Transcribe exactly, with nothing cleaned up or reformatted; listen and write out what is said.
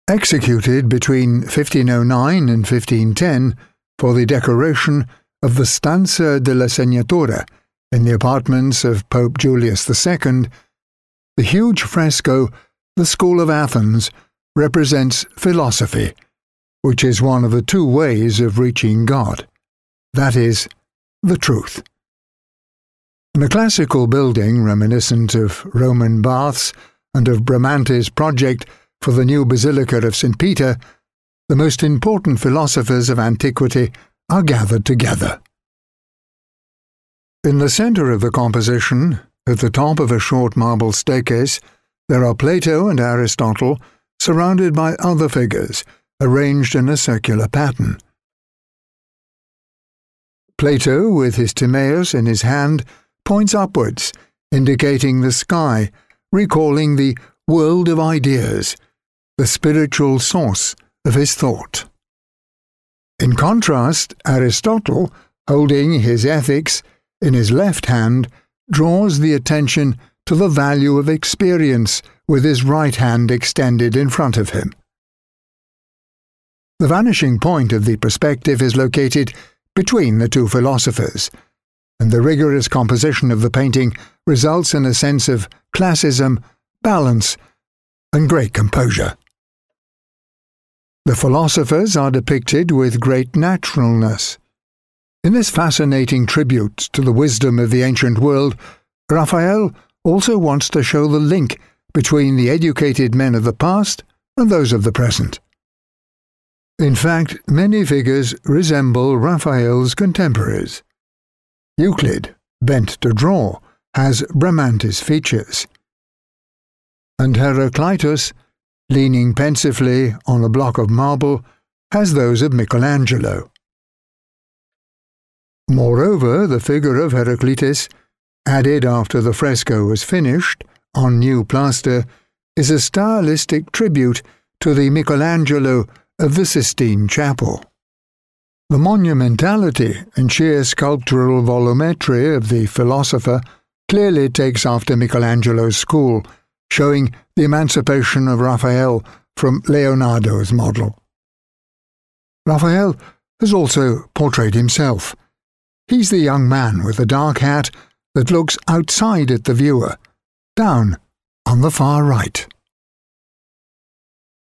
executed between fifteen oh nine and fifteen ten for the decoration of the Stanza della Segnatura in the apartments of Pope Julius the Second, the huge fresco The School of Athens represents philosophy, which is one of the two ways of reaching God, that is, the truth. In a classical building reminiscent of Roman baths and of Bramante's project for the new Basilica of Saint Peter, the most important philosophers of antiquity are gathered together. In the centre of the composition, at the top of a short marble staircase, there are Plato and Aristotle surrounded by other figures arranged in a circular pattern. Plato, with his Timaeus in his hand, points upwards, indicating the sky, recalling the world of ideas, the spiritual source of his thought. In contrast, Aristotle, holding his Ethics in his left hand, draws the attention to the value of experience with his right hand extended in front of him. The vanishing point of the perspective is located between the two philosophers, and the rigorous composition of the painting results in a sense of classism, balance, and great composure. The philosophers are depicted with great naturalness. In this fascinating tribute to the wisdom of the ancient world, Raphael also wants to show the link between the educated men of the past and those of the present. In fact, many figures resemble Raphael's contemporaries. Euclid, bent to draw, has Bramante's features, and Heraclitus, leaning pensively on a block of marble, has those of Michelangelo. Moreover, the figure of Heraclitus, added after the fresco was finished, on new plaster, is a stylistic tribute to the Michelangelo of the Sistine Chapel. The monumentality and sheer sculptural volumetry of the philosopher clearly takes after Michelangelo's school, showing the emancipation of Raphael from Leonardo's model. Raphael has also portrayed himself. He's the young man with the dark hat that looks outside at the viewer, down on the far right.